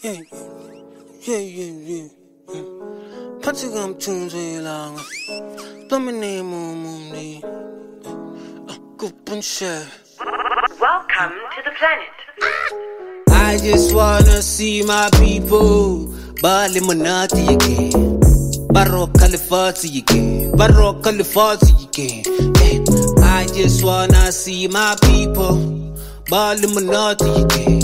Yeah, yeah. Pati gam tunze lang. Domine mo muni. Kupun share. Welcome to the planet. I just wanna see my people. Bali Monati again. Barok Califati again. Barok Califati again. I just wanna see my people. Bali Monati again.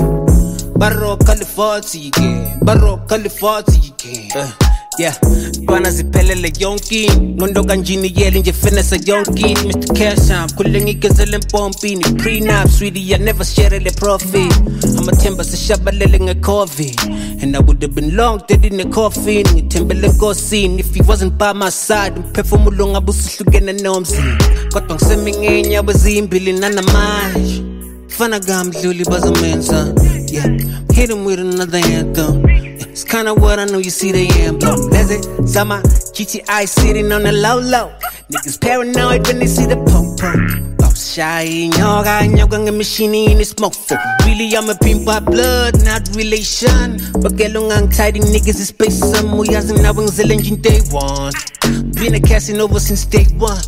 Barok Califati again. Barok Califati again. Yeah, bana ziphelele yonke ngondo kanjini yele nje finesse yonke Mr. Cash Am kulengi gezele mpompini prenup sweetie I never share the profit I'm a timber sishabalele ngecovid and I would have been long dead in the coffin ngithembele nkosini if he wasn't by my side umphefumulo ngabusihlukene nomzini kodwa ngisemingenya wezimbili nanamanje fana gamdluli bazamenza yeah hit him with another anthem. It's kinda what I know you see the emblem. That's it, Zama, GTI sitting on the low. Niggas paranoid when they see the pump. Oh, shy, nyoga, machine in the smoke for. Really, I'm a pimp by blood, not relation. But get long, tidy niggas is space some we hasn't now in day one. Been a casting over since day one.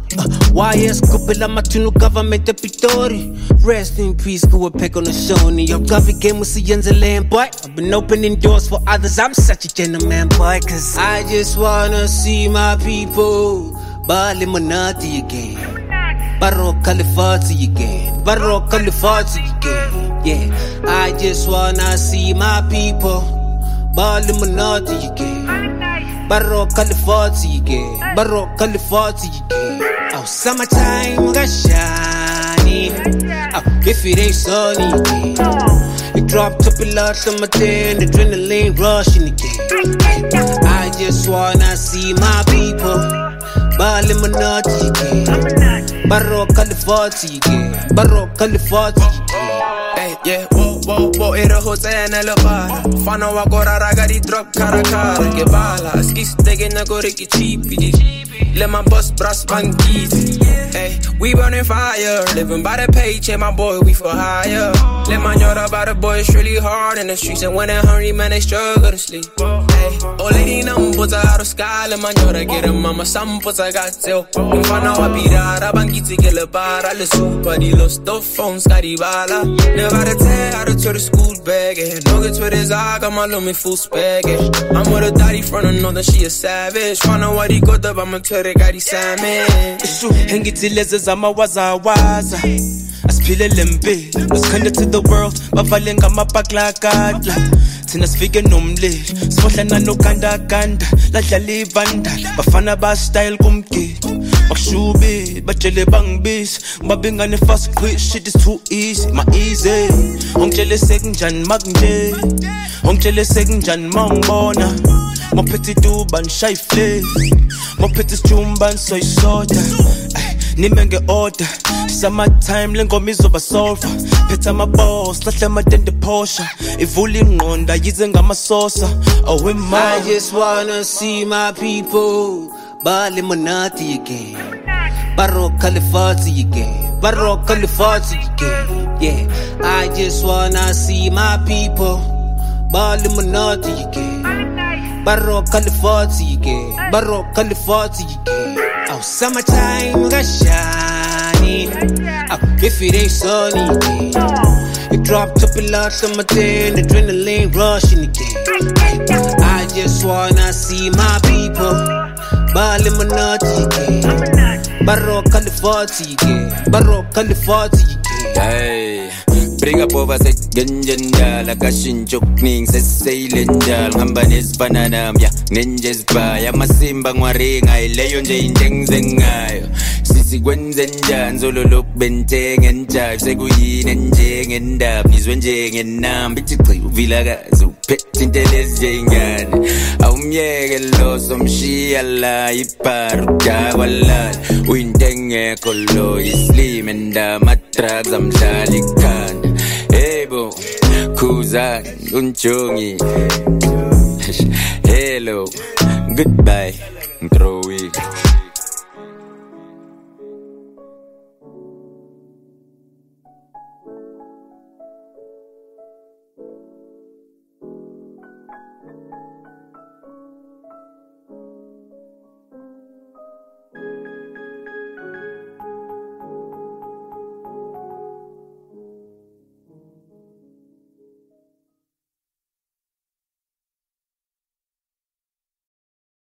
YS couple of my tunu government Pitori. Rest in peace, go a peck on the show. Your coffee game with the land boy. I've been opening doors for others. I'm such a gentleman boy, cause I just wanna see my people. Bali Monati again. Barok Califati again. Barok Califati again. Yeah, I just wanna see my people. Bali Monati again. Barok Califati again. Barok Califati again. Oh, summertime got shiny. Oh, if it ain't sunny again. It dropped up a lot of my ten, adrenaline rushing again. I just wanna see my people. Bali Monati again. Barok Califati again. Barok Califati again. Hey, yeah, whoa, era Hosanna la para. Fano wa gora ragari drop cara. Che bala, skis taking a go riki cheapy. Let my bus brass bankies. Hey, we burning fire. Living by the paycheck, my boy, we for hire. Let my yard about the boy, it's really hard in the streets. And when they're hungry, man, they struggle to sleep. Hey, oh, lady, numbers out of sky. Let my yard get a mama, some puts I got tell. If I know I be rara, bankiti get a bar. I listen, but he lost the phone, scotty bala. Never to tell how to turn the school bag. No get to this, I got my lummy full spag. I'm with a daddy from the north, she a savage. Find out what he got up, I'ma tell the guy he's salmon. Hengitsileze zamawazawaza asiphilele impilo asikhande to the world bavale ngamabhaklakadla thina sifike nomlilo sifohlana nogandaganda ladlala ivandala bafana ba-style kumgidi bakushubi batshele bangibisi ngibabingane fast quick shit is too easy my easy ongitshele sekunjani makunje ongitshele sekunjani mangibona mophethe ituba nishaya iflame mophethe isijumba nisoyisoda nime nge-order summertime lengoma izoba solver phethe ama-boss lahle amatende phosha ivula ingqonda yize ngamasosa I just wanna see my people Bali Monati again Barok Califati again Barok Califati again Yeah, I just wanna see my people Bali Monati again Barok Califati again Barok Califati again Oh, summertime got shiny. Oh, if it ain't sunny again. It dropped up a lot of my ten, adrenaline rushing again. I just wanna see my people. Bali Monati again. Barok Califati again. Barok Califati again. Hey, bring up over say genjenda la kashin chokning say sailenjal ngamba nesifana nami ya nenjes baya masimba ngwaringa ileyo nje intenzengayo sisi kwenze njani zolo lokubentenge njalo sekuyini nje ngendaba nizwe nje ngenamba ithi uvilakazi uphethe intelezi njengane awumyeke lo somshiya la iparu jakwala uyintengeko lo islim endama drugs amdlala ikhanda Ebo, Kuzan, Unchongi. Hello, goodbye, throw it.